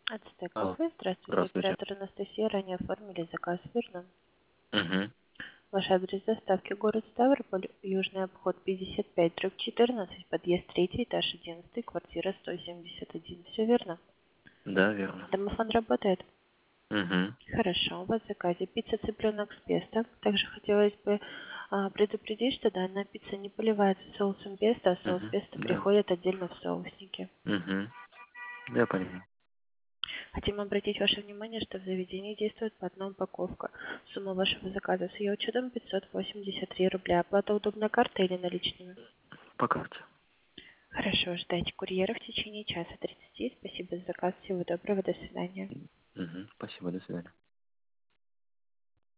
Ацтек Алло, Кофе. Здравствуйте, здравствуйте. оператор Анастасия. Ранее оформили заказ, верно? Угу. Ваш адрес доставки город Ставрополь, Южный обход 55/14, подъезд 3, этаж 11, квартира 171. Все верно? Да, верно. Домофон работает? Угу. Хорошо. У вас в заказе пицца цыпленок с песто. Также хотелось бы предупредить, что данная пицца не поливается соусом песто, а соус Угу. песто Да. приходит отдельно в соусники. Угу. Я понимаю. Хотим обратить ваше внимание, что в заведении действует по одна упаковка. Сумма вашего заказа с ее учетом 583 рубля. Оплата удобной картой или наличными? По карте. Хорошо, ждайте курьера в течение часа 30. Спасибо за заказ. Всего доброго. До свидания. Угу. Спасибо, до свидания.